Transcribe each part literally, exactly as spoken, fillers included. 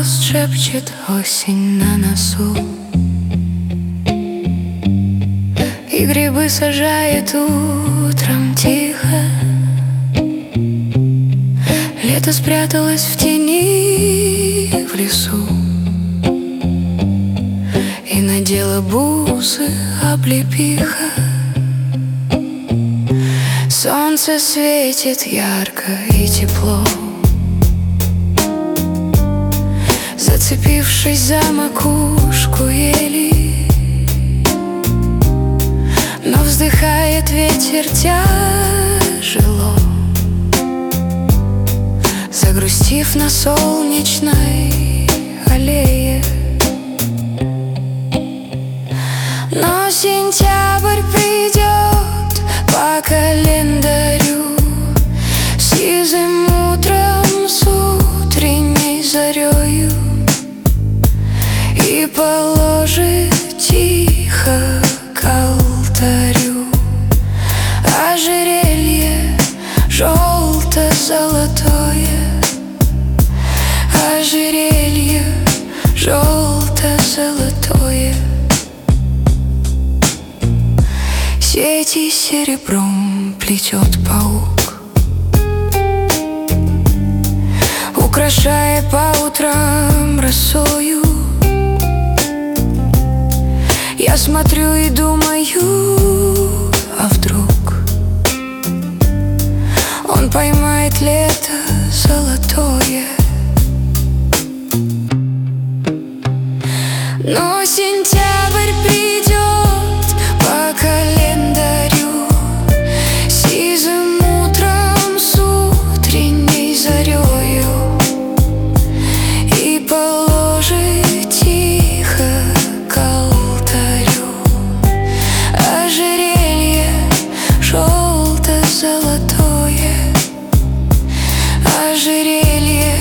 Август шепчет, осень на носу, и грибы сажает утром тихо. Лето спряталось в тени в лесу и надела бусы облепиха. Солнце светит ярко и тепло, зацепившись за макушку ели. Но вздыхает ветер тяжело, загрустив на солнечной аллее. Но сентябрь придет по календарю сизым утром с утренней зарею и положит тихо к алтарю ожерелье желто-золотое, ожерелье желто-золотое. Сети серебром плетет паук, украшая по утрам росою. Я смотрю и думаю, а вдруг он поймает лето золотое. Но сентябрь придет по календарю сизым утром с утренней зарею и положит тихо к алтарю ожерелье желто-золотое, ожерелье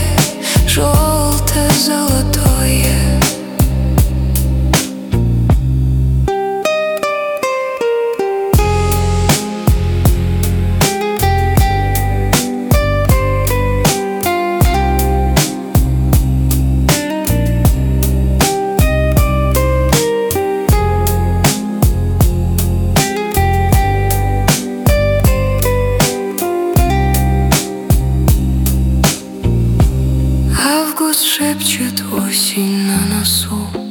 желто-золотое. Август шепчет, осень на носу,